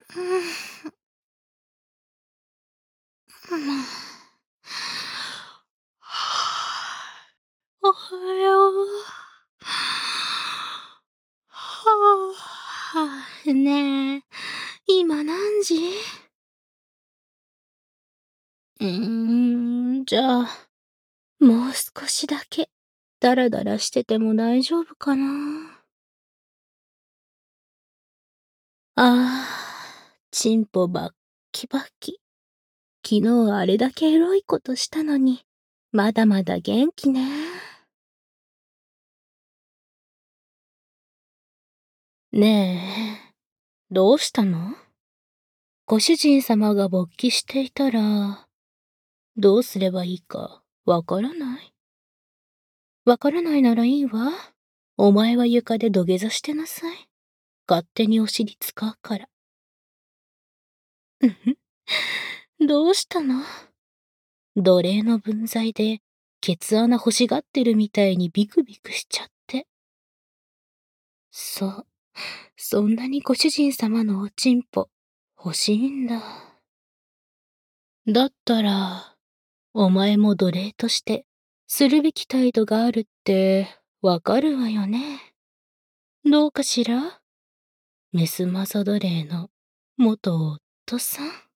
おはよう。ねえ、今何時？じゃあ、もう少しだけ、ダラダラしてても大丈夫かな。ああ、チンポバッキバキ。昨日はあれだけエロいことしたのに、まだまだ元気ね。ねえ、どうしたの？ご主人様が勃起していたら、どうすればいいかわからない？わからないならいいわ。お前は床で土下座してなさい。勝手にお尻使うから。うんふん。どうしたの？奴隷の分際で、ケツ穴欲しがってるみたいにビクビクしちゃって。そう。そんなにご主人様のおちんぽ、欲しいんだ。だったら、お前も奴隷として、するべき態度があるって、わかるわよね。どうかしら？メスマザ奴隷の元夫さん。